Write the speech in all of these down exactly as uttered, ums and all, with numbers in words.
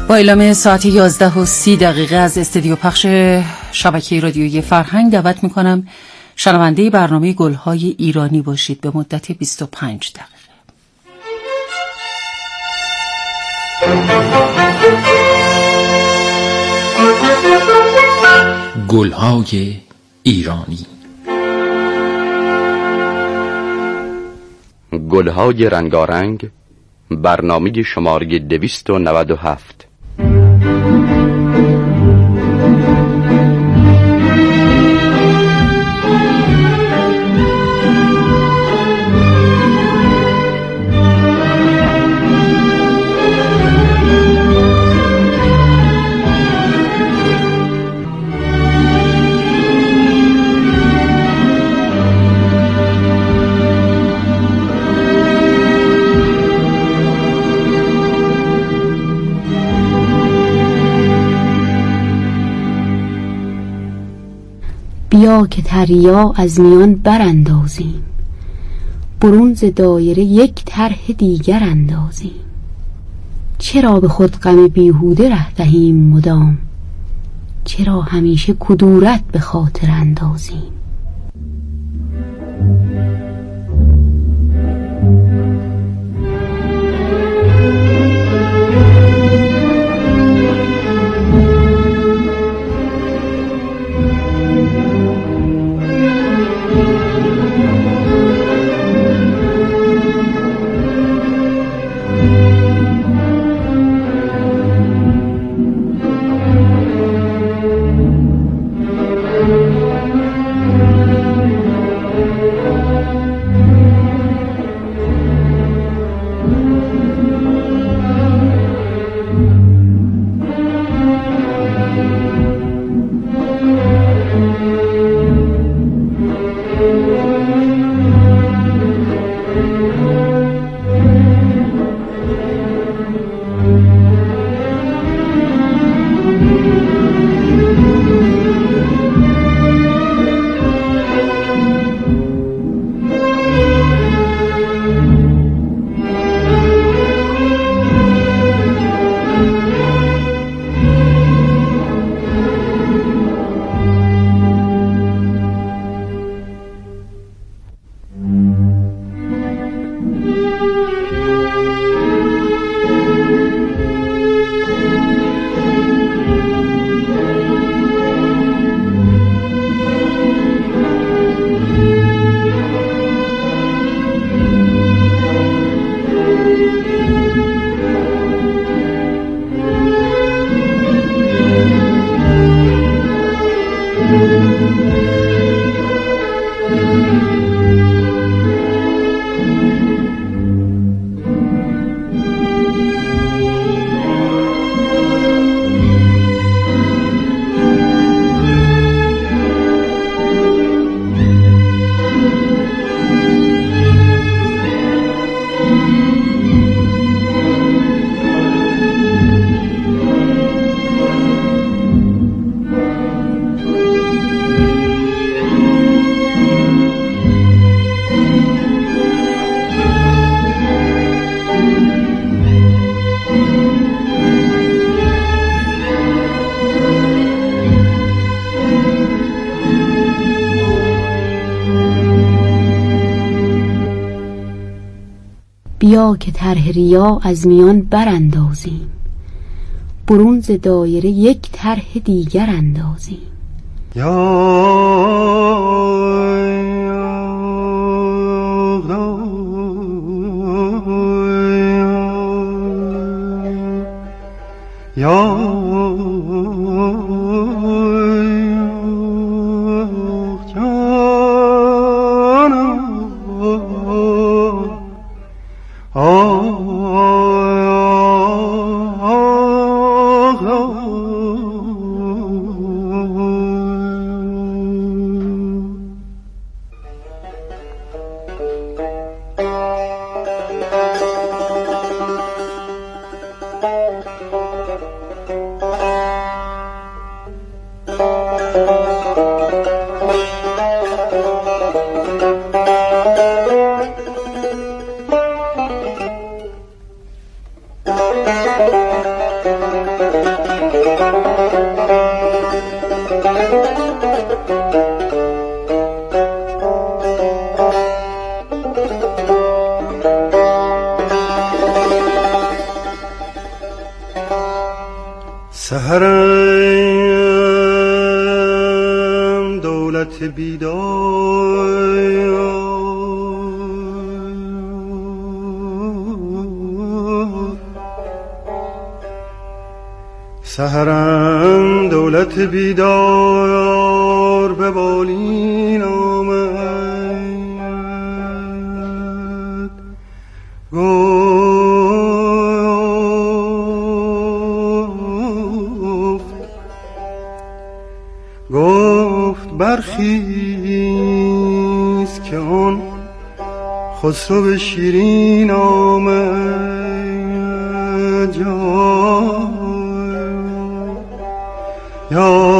با اعلام ساعت یازده و سی دقیقه از استودیو پخش شبکه رادیویی فرهنگ دعوت میکنم شنونده برنامه گلهای ایرانی باشید به مدت بیست و پنج دقیقه. گلهای ایرانی، گلهای رنگارنگ، برنامه شماره دویست و نود و هفت. بیا که تریا از میان براندازیم، برون ز دایره یک طرح دیگر اندازیم. چرا به خود غم بیهوده ره دهیم مدام، چرا همیشه کدورت به خاطر اندازیم. بیا که طرح ریا از میان براندازیم، برون ز دایره یک طرح دیگر اندازیم. یا یا سحرم دولت بیدار، سحرم دولت بیدار به بالین آمد. گفت گفت برخیز که آن خسرو شیرین آمد. یا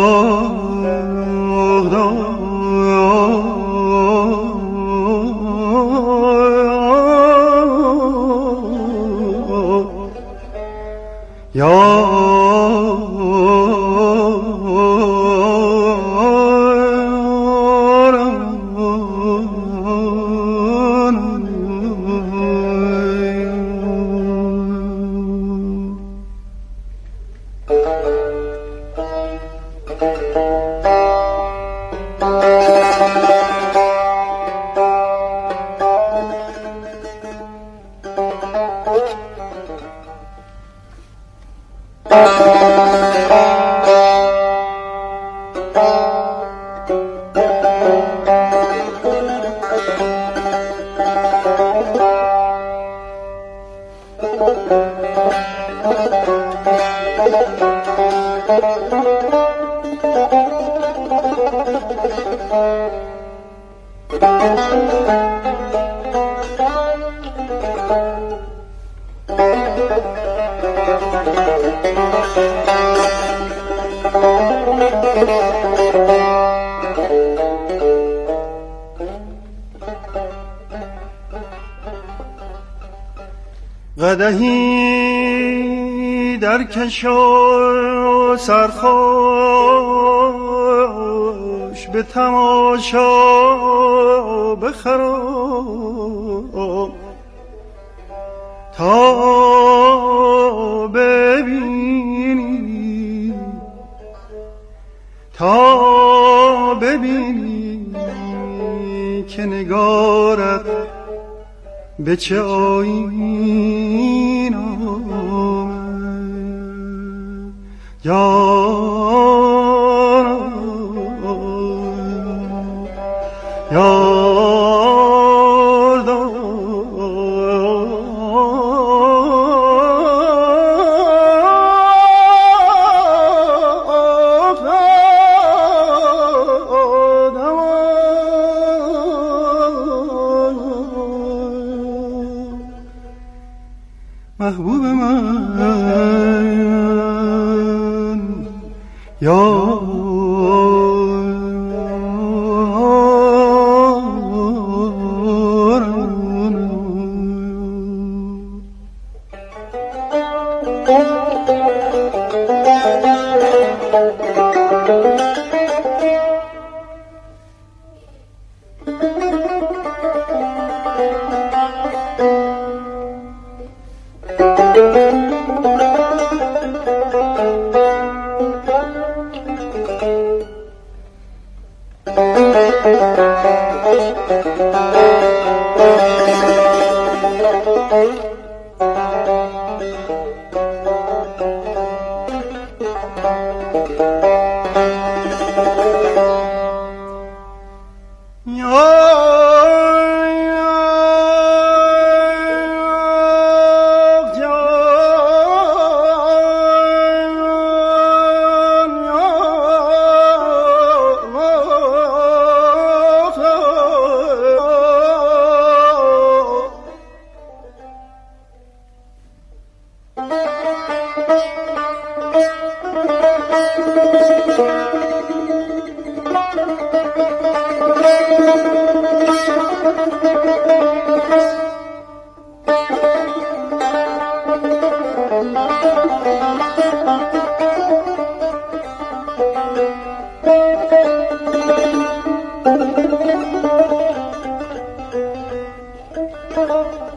قدحی در کشو سرخوش به تماشا بخرام تا ببینی تا ببینی که نگارت به چه آیین آمد. جانم یار دار محبوب من یا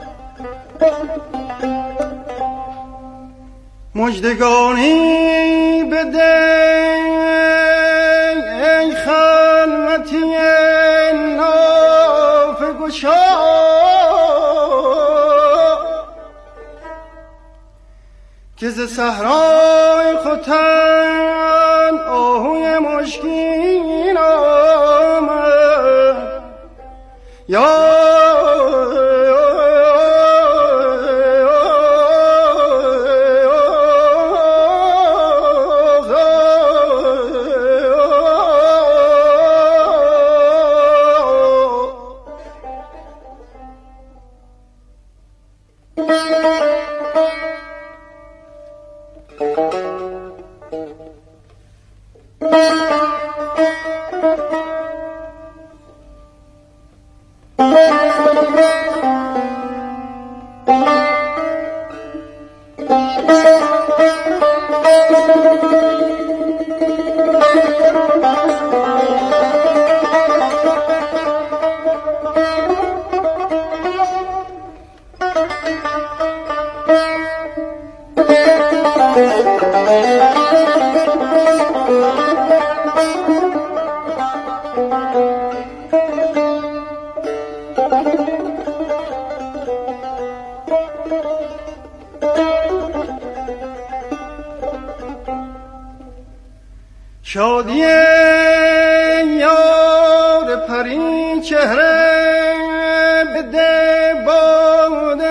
مژدگانی بده ای خلوتی نافه گشا، که ز صحرای ختن آهوی مشکین آمد. یا شادی یار پری چهره بده باد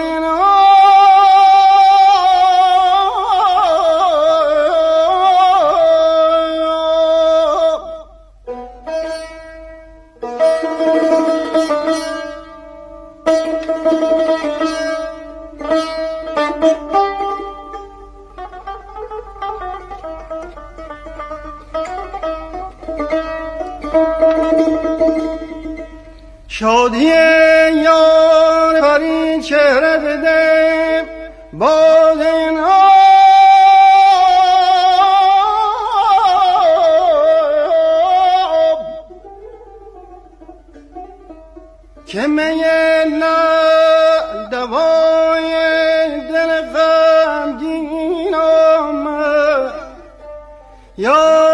شادی یار پری چهره بده باد این آب، که می لعل دوای دل غمگین آمد. یا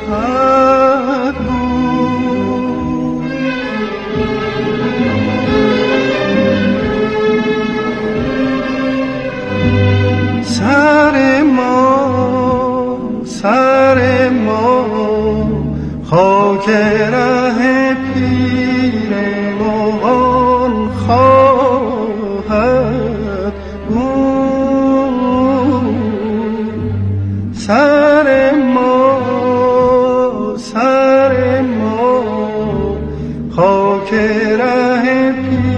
سر ما سر ما خاک ره پیران خواهد بود. سر ما سر ما خاک ره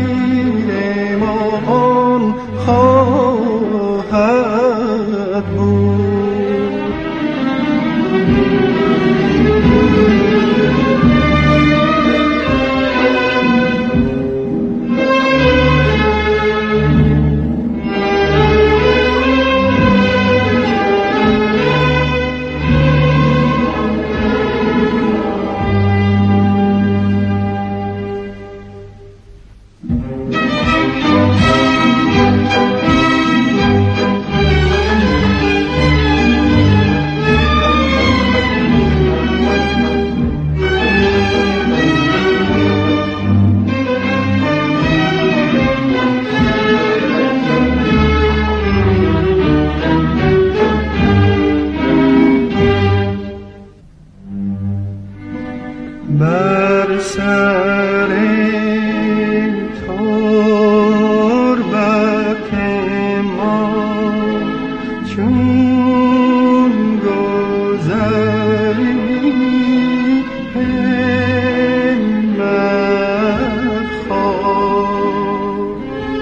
پیران خواهد بود. بر سر تربت ما چون گذری همت خواه.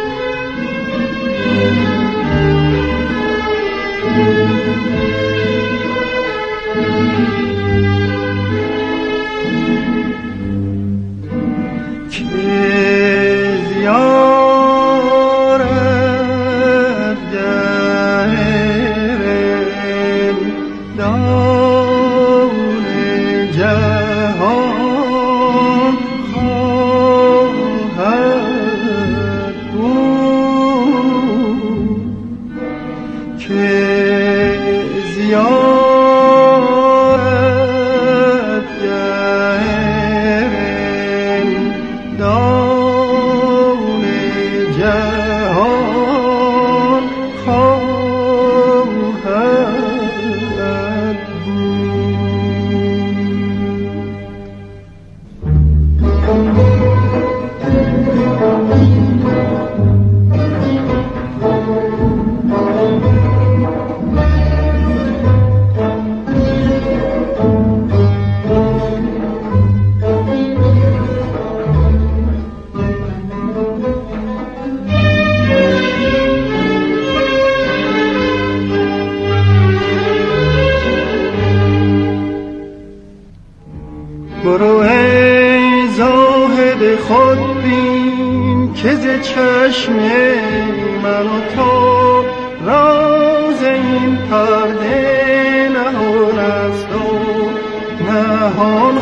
برو ای زاهد خود بین که ز چشم من و تو راز این پرده نهان است و نهان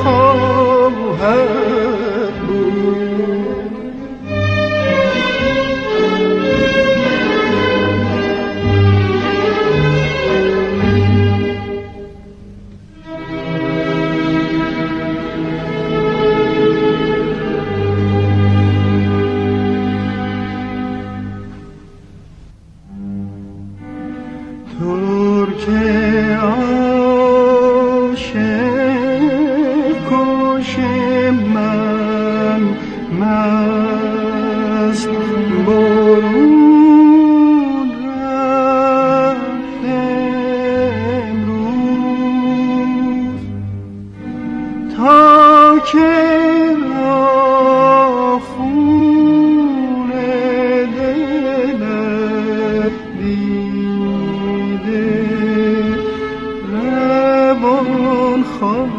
خواهد بود. ترک عاشق کش من مست برون رفت امروز تا که را خون دلت دیده روان خواهد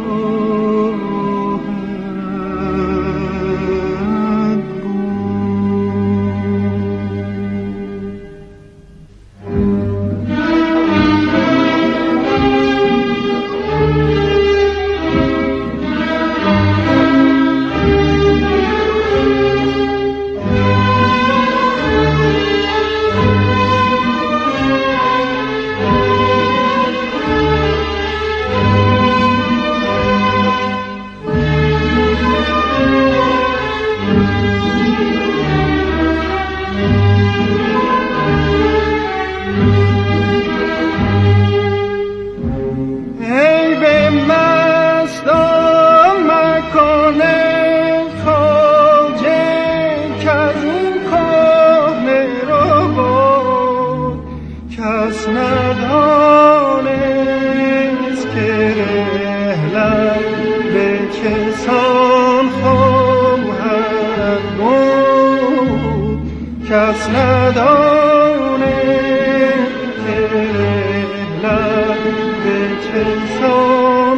چسان خواهد بود کس ندانه که لب به چسان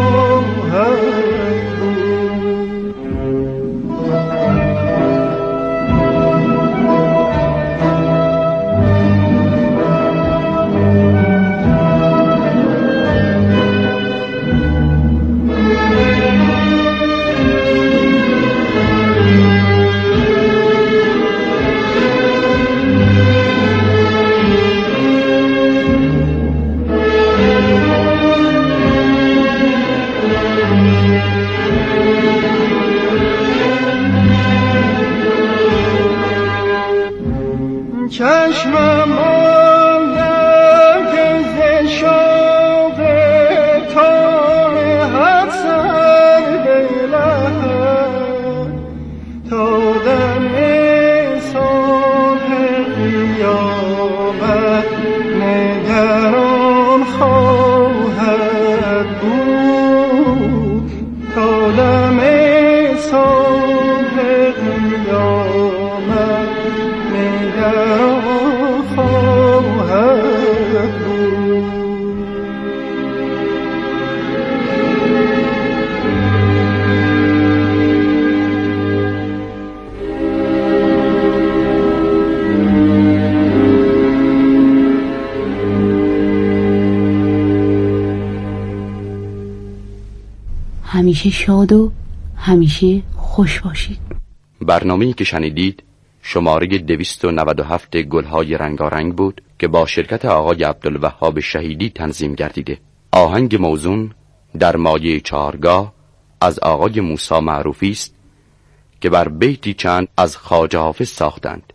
خواهد بود. چشمم آید ز شوق تا هر سر دلم تا دم صبح قیامت نگران خواهد بود تا دم صبح قیامت نگران خواهد بود. همیشه شاد و همیشه خوش باشید. برنامه‌ای که شنیدید شماره دویست و نود و هفت گلهای رنگارنگ بود که با شرکت آقای عبدالوهاب شهیدی تنظیم گردیده. آهنگ موزون در مایه چهارگاه از آقای موسی معروفی است که بر بیتی چند از خواجه حافظ ساختند.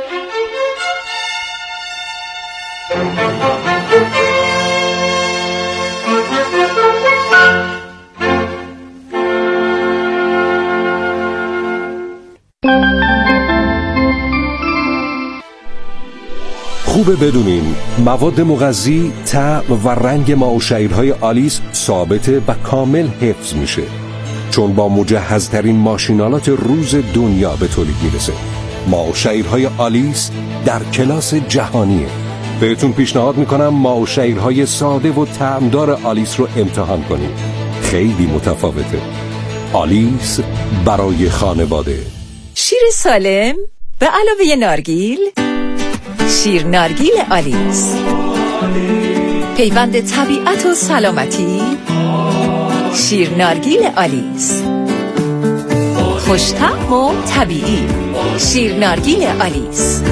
خوبه بدونین مواد مغذی، طعم و رنگ ماء و شعیرهای آلیس ثابته و کامل حفظ میشه، چون با مجهزترین ماشینالات روز دنیا به تولید میرسه. ماء و شعیرهای آلیس در کلاس جهانیه. بهتون پیشنهاد میکنم ماء و شعیرهای ساده و طعمدار آلیس رو امتحان کنید. خیلی متفاوته. آلیس برای خانواده. شیر سالم به علاوه نارگیل، شیر نارگیل آلیس، پیوند طبیعت و سلامتی. شیر نارگیل آلیس، خوش‌طعم و طبیعی. شیر نارگیل آلیس.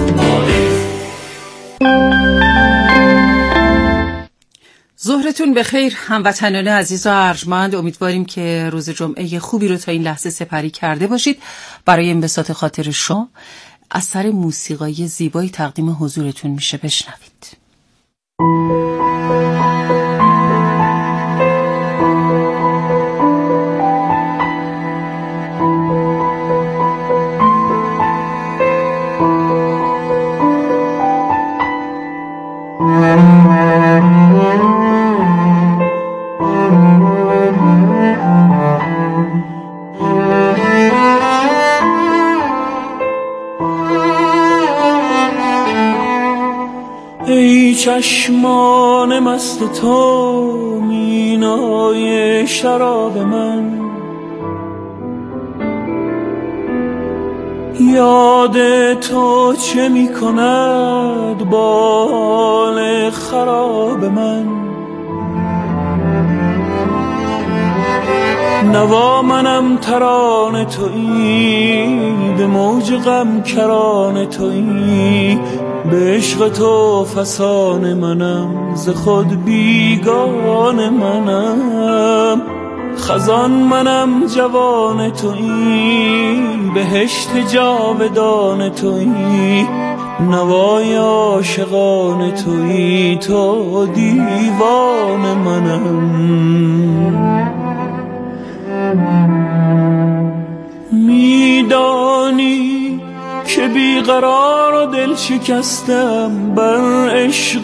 ظهرتون بخیر هموطنان عزیز و ارجمند. امیدواریم که روز جمعه خوبی رو تا این لحظه سپری کرده باشید. برای انبساط خاطر شما اثر موسیقایی زیبایی تقدیم حضورتون میشه، بشنوید. ای چشمان مست تو مینای شراب من، یاد تو چه می کند با حال خراب من. نوا منم ترانه تویی، به موج غم کرانه تویی، به عشق تو فسانه منم، ز خود بیگانه منم. خزان منم جوان تویی، بهشت جاودان تویی، نوای عاشقان تویی، تو دیوان منم. میدانی که بیقرار و دل شکستم، بر عشق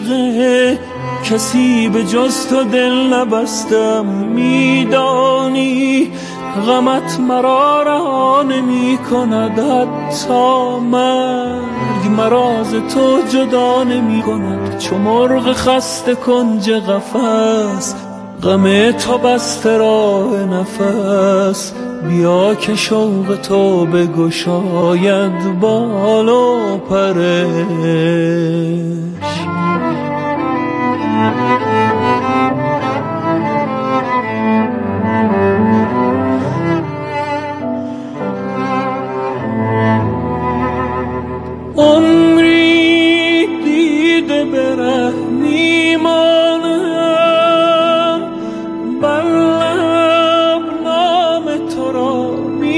کسی به جز تو دل نبستم. میدانی غمت مرا رها نمی کند، حتی مرگ مرا ز تو جدا نمی کند. چو مرغ خسته کنج قفس، غم تو بسته راه نفس. بیا که شوق تو بگشاید بال و پرش. عمری دیده به ره میمانم، بر لب نام تو را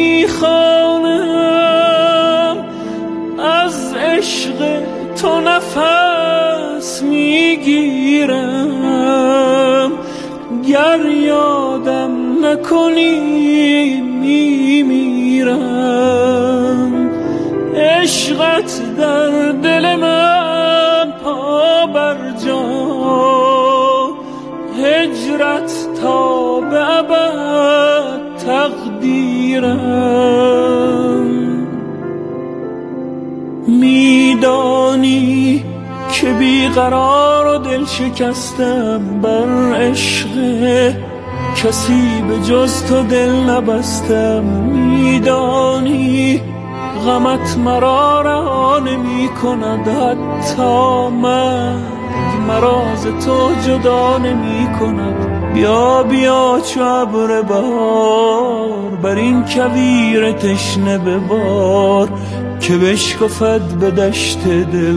میخوانم. از عشق تو نفس میگیرم، گر یادم نکنی میمیرم. عشقت در دل من پا بر جا، هجرت تا به ابد تقدیرم. میدانی که بیقرار و دل شکستم بر عشق کسی به جز تو دل نبستم. میدانی غمت مرا رها نمی کند، حتی مرگ مرا ز تو جدا نمی کند. بیا بیا چو ابر بهار، بر این کویر تشنه ببار، که بشکفد به دشت دل